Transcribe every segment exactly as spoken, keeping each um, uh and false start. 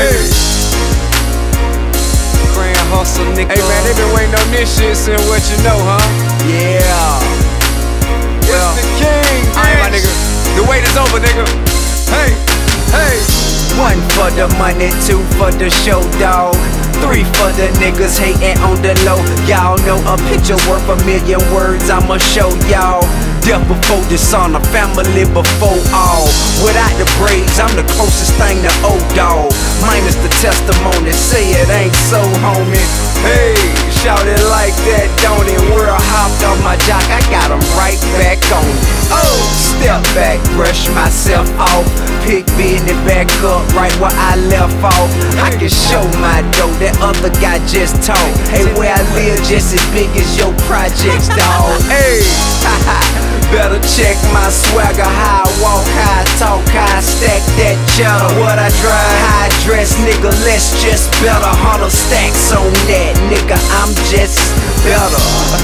baby. Grand hustle, nigga. Hey man, they been waiting on this shit since what you know, huh? Yeah. It's Well, the king, alright, my nigga. The wait is over, nigga. Hey, hey. One for the money, two for the show, dog. Three for the niggas hating on the low. Y'all know a picture worth a million words, I'ma show y'all. Death before dishonor, family before all. Without the braids, I'm the closest thing to old dog. Minus the testimony, say it ain't so, homie. Hey, shout it like that, don't it? World hopped off my jock, I got him right back on it. Oh, step back, brush myself off. Pick business back up right where I left off. I can show my dough, that other guy just talk. Hey, where I live just as big as your projects, dawg. Hey, better check my swagger, how I walk, how I talk, how I stack that cheddar. What I drive, how I dress, nigga, let's just better. Hundred stacks on that, nigga, I'm just better.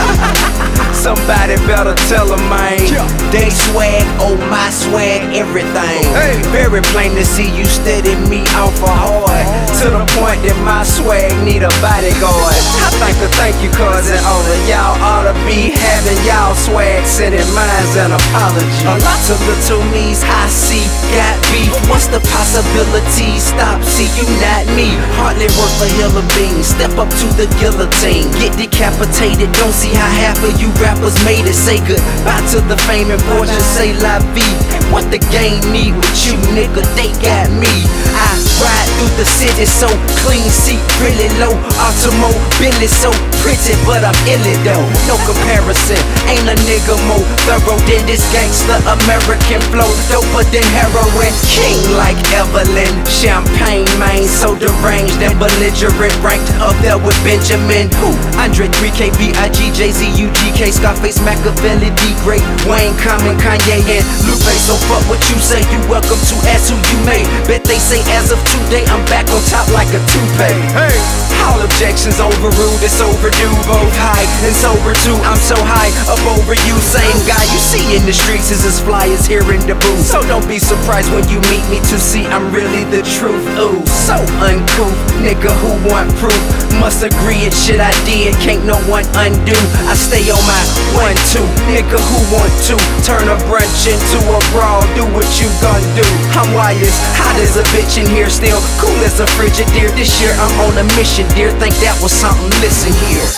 Somebody better tell 'em, man. They swag, oh my swag, everything. Hey. Very plain to see you steady me off a hard. To the point that my swag need a bodyguard. I think a thank you cousin all of y'all ought to be having y'all swag sending mines an apology. A lot of little me's I see got beef. What's the possibility? Stop, see you not me. Hardly worth a hill of beans. Step up to the guillotine. Get decapitated. Don't see how half of you rappers made it. Say goodbye to the fame and fortune. Say la vie. What the game need with you, nigga? They got me. I ride through the city so clean, seat really low. Automobile so pretty, but I'm illy though. No comparison. Ain't a nigga more thorough than this gangster American flow. Doper than heroin. King like Evelyn. Champagne, man, so deranged and belligerent. Ranked up there with Benjamin. Who? Andre three K, B I G, Jay Z, U G K, Scarface, Machiavelli, D Great, Wayne, Common, Kanye, and Lupe. So fuck what you say, you welcome to ask who you made. Bet they say as of today I'm back on top like a toupee. Hey, all objections overruled, it's overdue. Both high and sober too, I'm so high up over you. Same guy you see in the streets is as fly as here in the booth. So don't be surprised when you meet me to see I'm really the truth. Ooh, so uncouth, nigga who want proof must agree it shit I did can't no one undo. I stay on my one two, nigga who want to turn a brunch into a brawl. Do what you gon' do. I'm wired, hot as a bitch in here, still cool as a Frigidaire. This year I'm on a mission, dear. Think that was something, listen here.